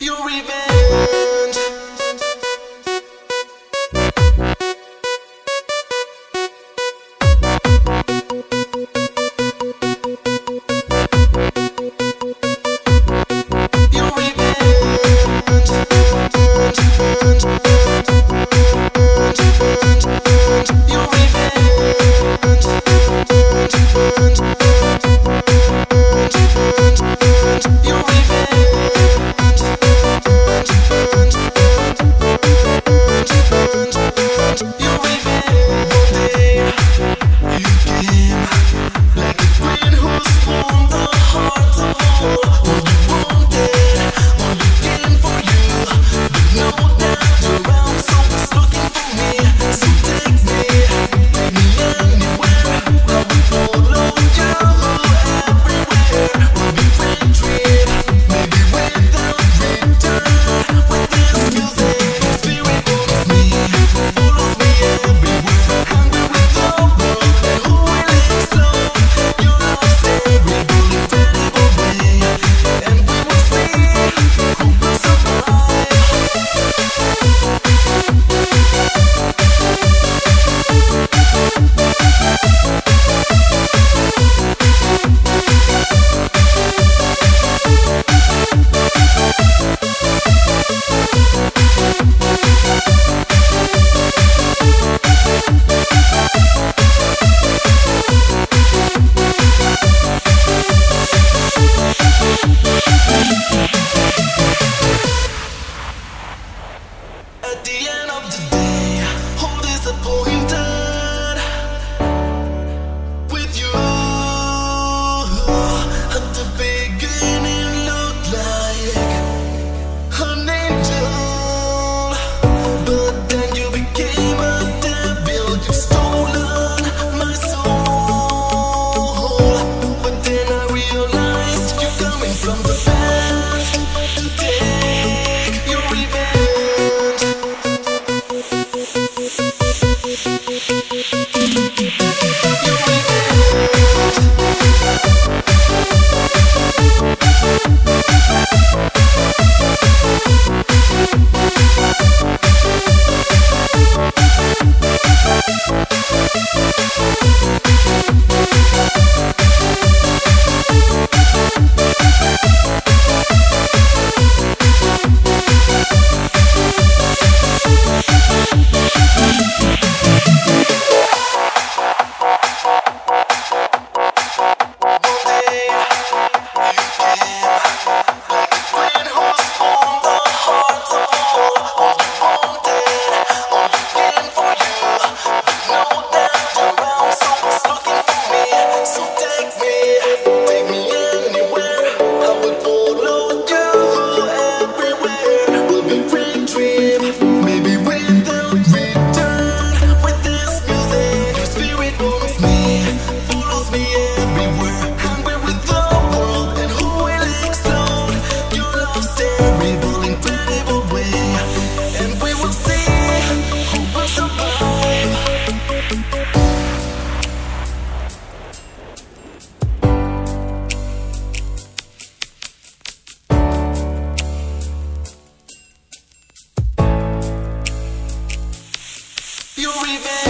Your revenge. Your At the end of the day, all disappointed with you. At the beginning, looked like an angel, but then you became a devil. You've stolen my soul, but then I realized you're coming from the past to take your revenge. Your revenge.